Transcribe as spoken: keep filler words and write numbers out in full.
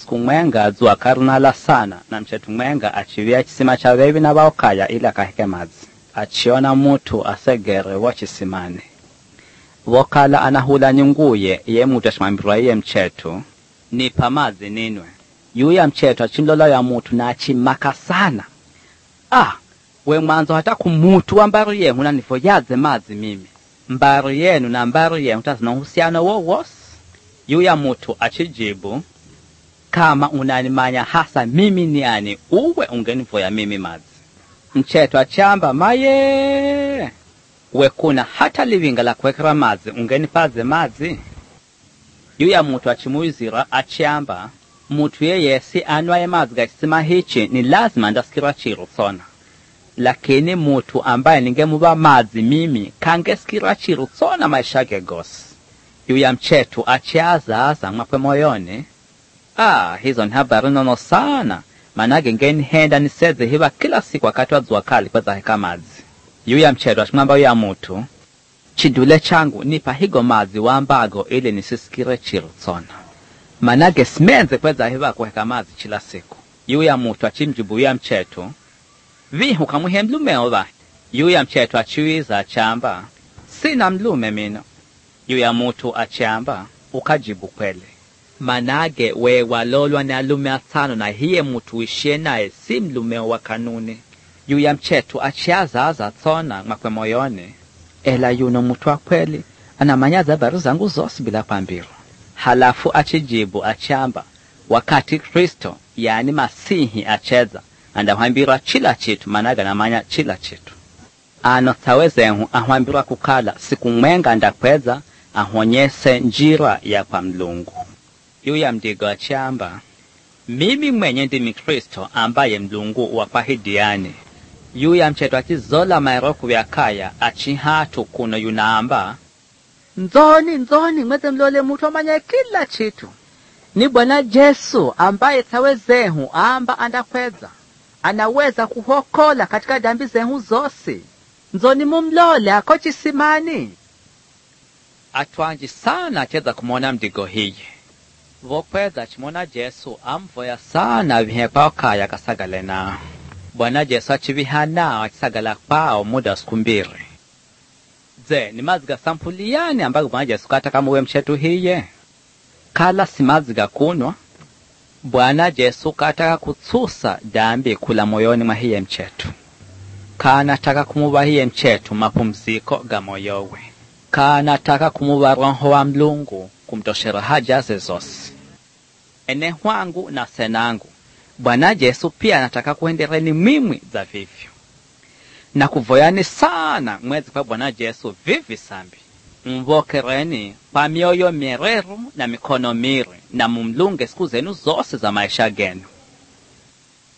siku mwenga zua karnala sana na mchetu mwenga achivia chisima cha vevi na baokaya ili akahike mazi. Achiona mutu asegere wachisimane. Vokala anahula nyunguye ye mutu ashimambirwa ye mchetu ni pamazi ninwe. Yuya mchetu achimlola ya mutu na achimaka sana. Ah, we mwanzo hata kumutu wa mbari yenu na nifoyaze mazi mimi. Mbari yenu na mbari yenu tazina uhusiano wowos. Yuya mutu achijibu, kama unanimanya hasa mimi ni ani uwe ungenifoya mimi mazi. Mchetu achamba maye. We kuna hata livinga la kwekera mazi ungenipaze mazi. Yuya mutu achimuizira achamba, mutu yeye si anwaye mazi gakisima hichi ni lazima ndasikira chiru sona. Lakini mutu ambaye ningemuba mazi mimi kangesikira chiru sona maishage gosi. Yuya mchetu achiaza aza mwapwe moyoni. Ah, hizo ni habari nono sana. Manage ngeni henda niseze hiva kila siku wakati wa zua kali kwa zahika mazi. Yuya mchetu ashimamba yuya mutu, chidule changu nipa higo mazi wambago ili nisisikire chiru sona. Manage simenze kwa zahiva kuheka mazi chila siku. Yuya mutu achimjibu yuya mchetu, vihu kamuhe mlume oba. Yuya mchetu achiwiza achamba, sina mlume mino. Yuya mutu achamba, ukajibu kwele. Manage we walolwa na lume atano na hiye mutu ishie nae si mlume wa kanuni. Yuya mchetu achiaza aza tsona makwe moyoni. Ela yuno mutu wa kweli, anamanyaza baru zangu zosi bila pambiru. Halafu achijibu achamba, wakati Kristo, yani Masihi acheza, andahambira chila chitu managa na manya chila chitu. Ano tawezenhu ahambira kukala siku mwenga ndakweza ahonyese njira ya kwa mlungu. Yuya mdigo achamba, mimi mwenye ndimi Kristo ambaye mlungu wapahidiani. Yuya mchetu achizola mairoku ya kaya achihatu kuno yunaamba, nzoni nzoni mweze mlole mutu amanya kila chitu. Ni Bwana Yesu ambaye tawezehu amba andakweza. Anaweza kuhokola katika dambi zehu zosi. Nzoni mumlole akochi simani. Atwanji sana acheza kumona mdigo hiye. Vokweza chimona Yesu amvoya sana vihepa kaya kasagale na. Bwana Yesu achivihana achisagala pao muda skumbiri. Ze, ni maziga sampuliani ambago Bwana Yesu kata kama uwe mchetu hiye. Kala si maziga kunwa. Bwana Yesu kataka kutsusa dambi kula moyoni mwa hiye mchetu. Kana taka kumuba hiye mchetu mapumziko ga moyowe. Kana taka kumuba roho wa mlungu kumtoshera haja zezosi. Ene wangu na senangu. Bwana Yesu pia anataka kuendereni mimwi za vivyo. Na kuvoyani sana mwezi kwa Bwana Yesu vivi sambi. Mvokereni kwa mioyo mireru na mikono miri na mumlunge siku zenu zose za maisha genu.